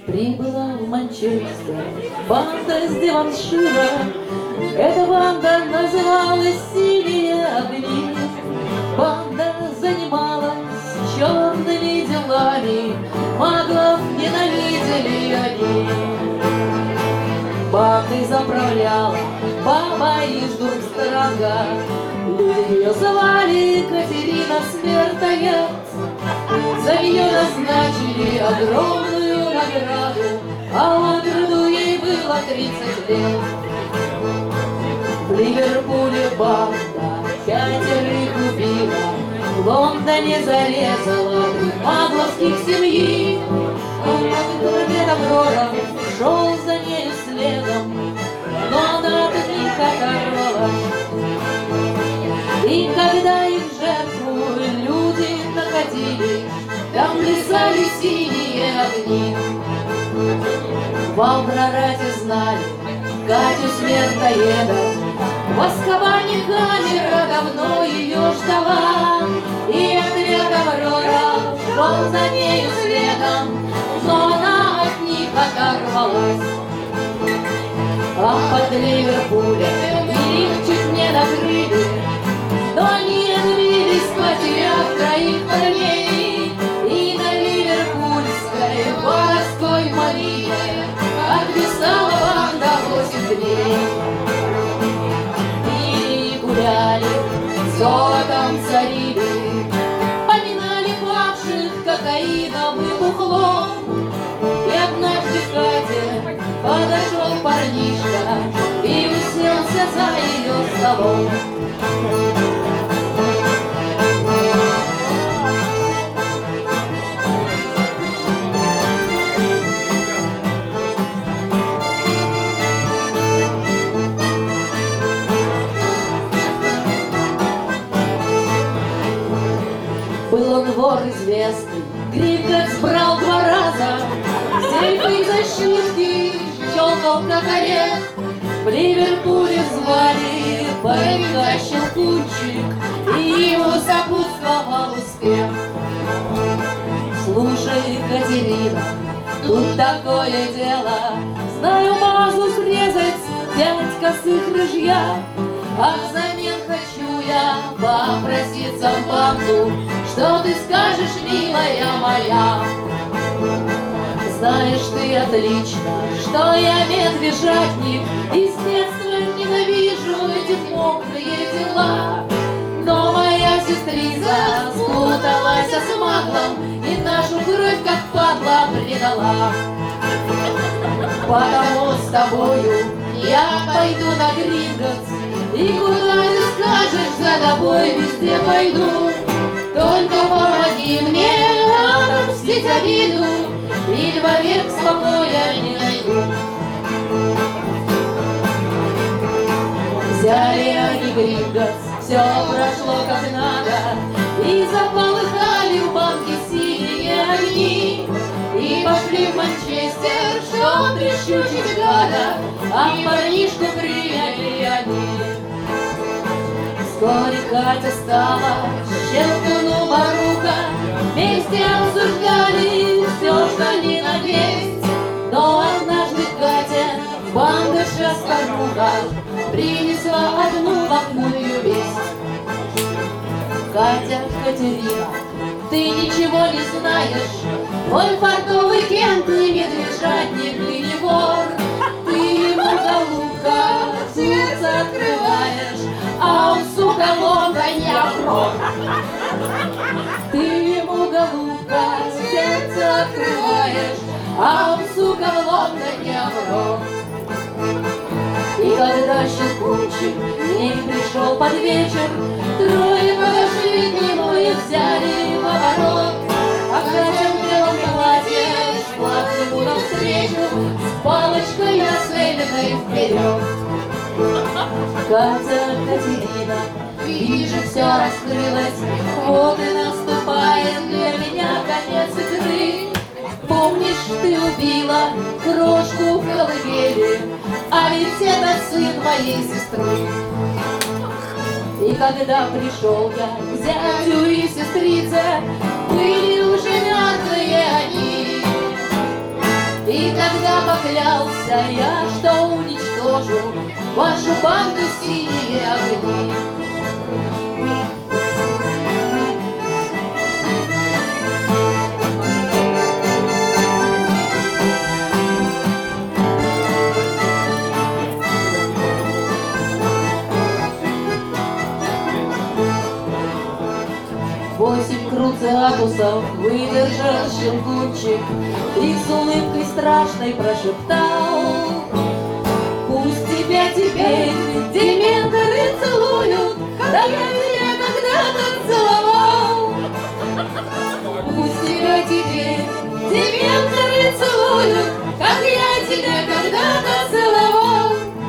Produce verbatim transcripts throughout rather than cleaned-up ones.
Прибыла в Манчестер банда с Деваншира. Эта банда называлась «Синие огни». Банда занималась черными делами, маглов ненавидели они. Бандой заправляла баба из Дурмстронга. Люди ее звали Катерина Смертоед. За нее назначили огромную награду, а от роду ей было тридцать лет. В Ливерпуле банда пятерых убила, в Лондоне зарезала три магловских семьи. А Аврора шел за нею следом, но она от них оторвалась. И когда их жертву люди находили, там плясали синие огни. В Албрарате знали Катю Смертоеда, в Азкабане камера давно ее ждала. И отряд Аврора шел за нею следом, но она от них оторвалась. А под Ливерпулем их чуть не накрыли, но они отбились, потеряв троих парней. И на ливерпульской воровской малине отписала банда восемь дней. И гуляли, золотом царили, поминали павших кокаином и бухлом. И однажды к Кате подошел парнишка и уселся за ее столом. Был он вор известный, Гринкотс брал два раза, сейфы защитки щелкал как орех. В Ливерпуле звали паренька Щелкунчик, и ему сопутствовал успех. Слушай, Катерина, тут такое дело, знаю, мазу срезать дядька с их ружья, а взамен хочу я попроситься в банду. Что ты скажешь, милая моя? Знаешь ты отлично, что я медвежатник, и с детства ненавижу эти мокрые дела. Но моя сестрица спуталась с маглом и нашу кровь как падла предала. Потому с тобою я пойду на Гринготс, и куда ты скажешь, за тобой везде пойду. Только помоги мне отомстить обиду, и вовек спокоя не найду. Взяли они Гринготс, все прошло как надо, и заполыхали в банке синие огни. И пошли в Манчестер, чтоб прищучить гада, а парнишку приняли они. Вскоре Катя стала Щелкуну Баруха, вместе обсуждали все, что ни на весть. Но однажды Катя, бандыша старуха, принесла одну плохую весть. Катя, Катерина, ты ничего не знаешь, твой фартовый Кент и медвежатник, и не вор. Ты ему, голубка, сердце открываешь, а он, сука, лондоня в рот. Ты ему, голубка, сердце открываешь, а он, сука, лондоня в рот. И когда Щелкунчик к ней пришел под вечер, трое подошли к нему и взяли в оборот. А Катя в белом платье шла к нему навстречу с палочкой нацеленной вперед. Катя, Катерина, вижу, все раскрылось, вот и наступает для меня конец игры. Помнишь, ты убила крошку в колыбели, а ведь это сын моей сестры. И когда пришел я к зятю и сестрице, были уже мертвые они. И провожу вашу банду синие огни. Восемь круциатусов выдержал Щелкунчик и с улыбкой страшной прошептал: пусть тебя теперь дементоры целуют, как я тебя когда-то целовал. Пусть тебя теперь дементоры целуют, как я тебя когда-то целовал.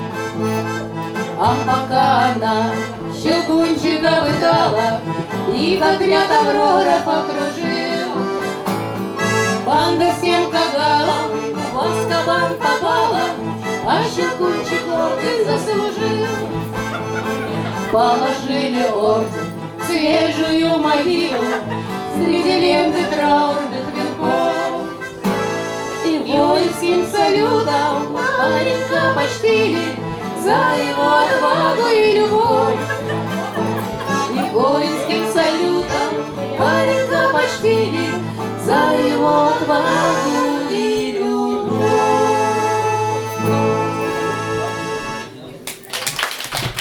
А пока она Щелкунчика пытала, их отряд Авроров окружил. Банда всем кагалам в Азкабан попала, а Щелкунчик орден заслужил. Положили орден в свежую могилу среди ленты траурных венков. И воинским салютом паренька почтили за его отвагу и любовь. И воинским салютом паренька почтили за его отвагу